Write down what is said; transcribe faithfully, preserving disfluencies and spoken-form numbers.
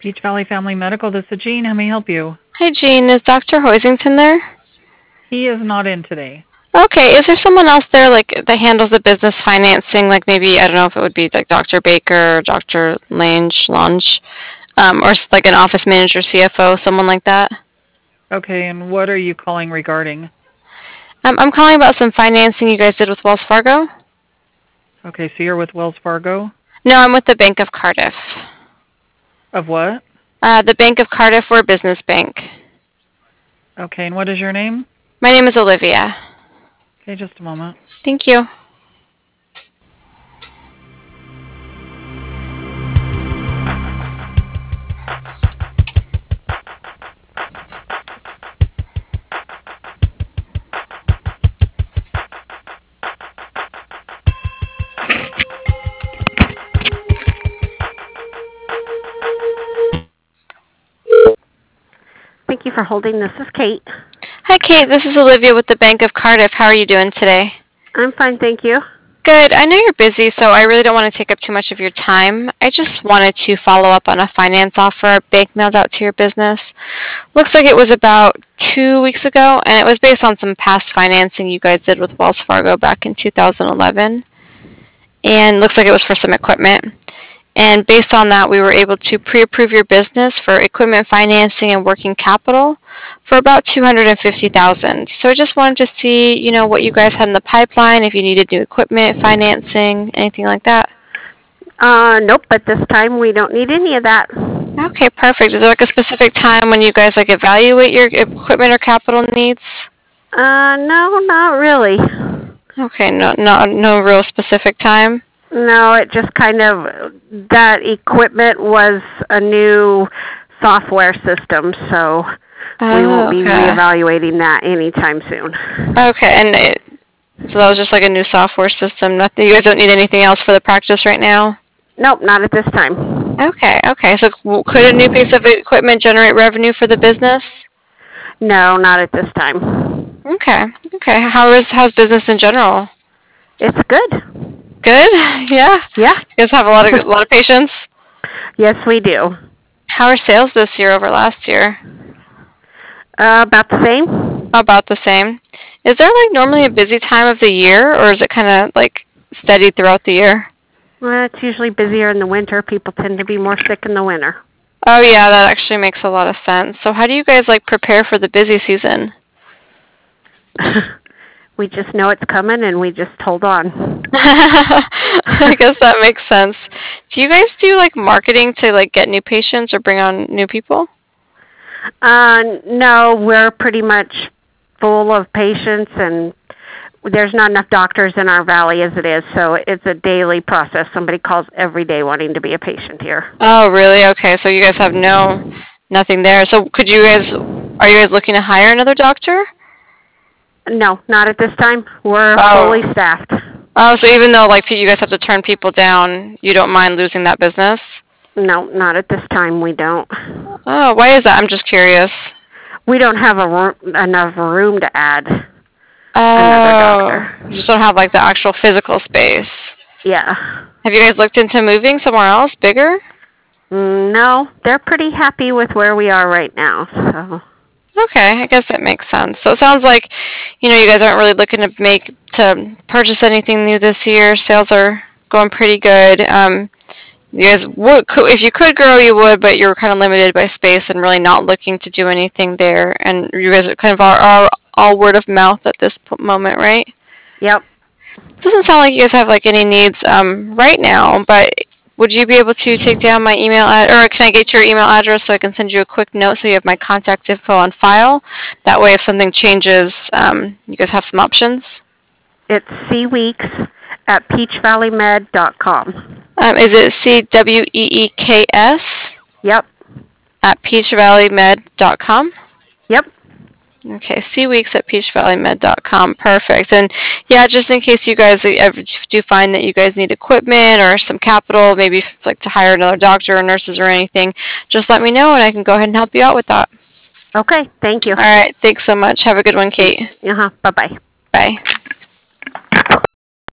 Peach Valley Family Medical. This is Jean. How may I help you? Hi, Jean. Is Doctor Hoisington there? He is not in today. Okay. Is there someone else there, like, that handles the business financing? Like, maybe, I don't know if it would be, like, Doctor Baker or Doctor Lange, Lange, um, or, like, an office manager, C F O, someone like that? Okay, and what are you calling regarding? Um, I'm calling about some financing you guys did with Wells Fargo. Okay, so you're with Wells Fargo? No, I'm with the Bank of Cardiff. Of what? Uh, the Bank of Cardiff, we're a business bank. Okay, and what is your name? My name is Olivia. Okay, just a moment. Thank you. Thank you for holding. This is Kate. Hi, Kate. This is Olivia with the Bank of Cardiff. How are you doing today? I'm fine, thank you. Good. I know you're busy, so I really don't want to take up too much of your time. I just wanted to follow up on a finance offer our bank mailed out to your business. Looks like it was about two weeks ago, and it was based on some past financing you guys did with Wells Fargo back in two thousand eleven. And looks like it was for some equipment. And based on that, we were able to pre-approve your business for equipment financing and working capital for about two hundred fifty thousand dollars. So I just wanted to see, you know, what you guys had in the pipeline, if you needed new equipment, financing, anything like that. Uh, nope, at this time we don't need any of that. Okay, perfect. Is there like a specific time when you guys like evaluate your equipment or capital needs? Uh, no, not really. Okay, no, no, no real specific time. No, it just kind of, that equipment was a new software system, so Oh, we won't be okay. reevaluating that anytime soon. Okay, and it, so that was just like a new software system. Nothing. You guys don't need anything else for the practice right now. Nope, not at this time. Okay, okay. So c- could a new piece of equipment generate revenue for the business? No, not at this time. Okay, okay. How is how's business in general? It's good. Good. Yeah. Yeah. You guys have a lot of a lot of patients. Yes, we do. How are sales this year over last year? Uh, about the same. About the same. Is there like normally a busy time of the year, or is it kind of like steady throughout the year? Well, it's usually busier in the winter. People tend to be more sick in the winter. Oh yeah, that actually makes a lot of sense. So how do you guys like prepare for the busy season? We just know it's coming and we just hold on. I guess that makes sense. Do you guys do like marketing to like get new patients or bring on new people? Uh, no, we're pretty much full of patients and there's not enough doctors in our valley as it is, so it's a daily process. Somebody calls every day wanting to be a patient here. Oh, really? Okay, so you guys have no, nothing there. So could you guys, are you guys looking to hire another doctor? No, not at this time. We're Oh. fully staffed. Oh, so even though like you guys have to turn people down, you don't mind losing that business? No, not at this time. We don't. Oh, why is that? I'm just curious. We don't have a room, enough room to add another Oh, doctor. you just don't have like the actual physical space. Yeah. Have you guys looked into moving somewhere else, bigger? Mm, No, they're pretty happy with where we are right now. So Okay, I guess that makes sense. So it sounds like, you know, you guys aren't really looking to make to purchase anything new this year. Sales are going pretty good. Um, you guys would, cou- if you could grow, you would, but you're kind of limited by space and really not looking to do anything there. And you guys are kind of are, are all word of mouth at this p- moment, right? yep. Doesn't sound like you guys have like any needs um, right now, but would you be able to take down my email ad- or can I get your email address so I can send you a quick note so you have my contact info on file? That way, if something changes, um, you guys have some options. It's C Weeks at peach valley med dot com. Um, is it C W E E K S Yep. at peach valley med dot com? Yep. Okay, C Weeks at peach valley med dot com. Perfect. And yeah, just in case you guys ever do find that you guys need equipment or some capital, maybe if, like to hire another doctor or nurses or anything, just let me know and I can go ahead and help you out with that. Okay. Thank you. All right. Thanks so much. Have a good one, Kate. Uh huh. Bye bye. Bye.